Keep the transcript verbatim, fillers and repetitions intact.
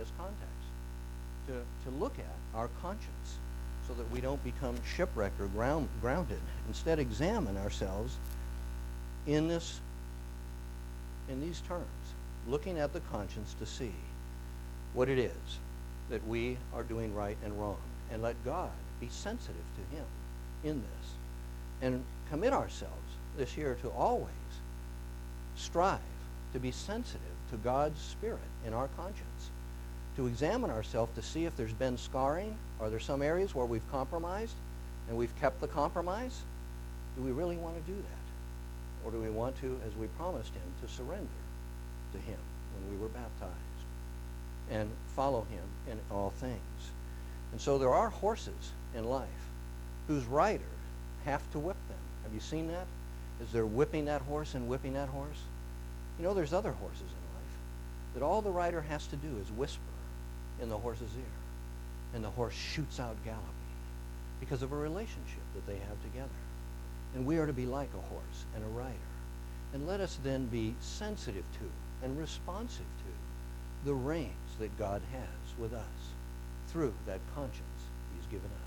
this context, to, to look at our conscience so that we don't become shipwrecked or ground, grounded. Instead, examine ourselves in this, in these terms, looking at the conscience to see what it is that we are doing right and wrong, and let God be sensitive to him in this, and commit ourselves this year to always strive to be sensitive to God's Spirit in our conscience, to examine ourselves to see if there's been scarring. Are there some areas where we've compromised and we've kept the compromise? Do we really want to do that? Or do we want to, as we promised him, to surrender to him when we were baptized and follow him in all things? And so there are horses in life whose riders have to whip them. Have you seen that? As they're whipping that horse and whipping that horse? You know, there's other horses in life that all the rider has to do is whisper in the horse's ear, and the horse shoots out galloping because of a relationship that they have together. And we are to be like a horse and a rider. And let us then be sensitive to and responsive to the reins that God has with us through that conscience he's given us.